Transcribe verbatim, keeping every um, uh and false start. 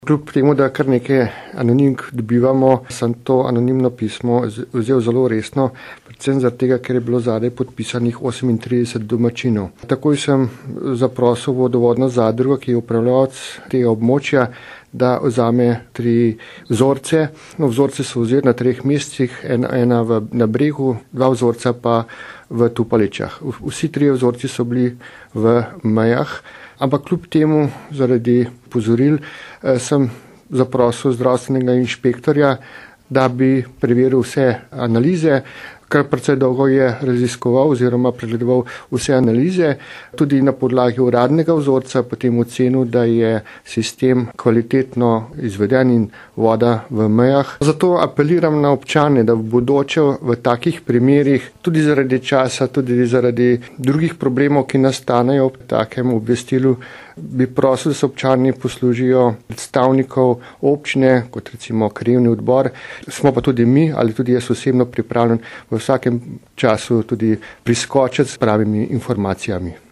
Kljub temu, da kar nekaj anonimk dobivamo, sem to anonimno pismo vzel zelo resno, predvsem zaradi tega, ker je bilo zadaj podpisanih osemintrideset domačinov. Takoj sem zaprosil vodovodno zadrugo, ki je upravljavec tega območja, da vzame tri vzorce. No, vzorce so vzeli na treh mestih, ena, ena v, na Bregu, dva vzorca pa v Tupaličah. Vsi trije vzorci so bili v mejah, ampak kljub temu, zaradi pozoril, sem zaprosil zdravstvenega inšpektorja, da bi preveril vse analize, kar precej dolgo je raziskoval oziroma pregledoval vse analize, tudi na podlagi uradnega vzorca, potem ocenil, da je sistem kvalitetno izveden in voda v mejah. Zato apeliram na občane, da v bodoče v takih primerih, tudi zaradi časa, tudi zaradi drugih problemov, ki nastanejo ob takem obvestilu, bi prosil, da se občani poslužijo predstavnikov občine, kot recimo krajevni odbor. Smo pa tudi mi, ali tudi jaz osebno pripravljen v vsakem času tudi priskočiti s pravimi informacijami.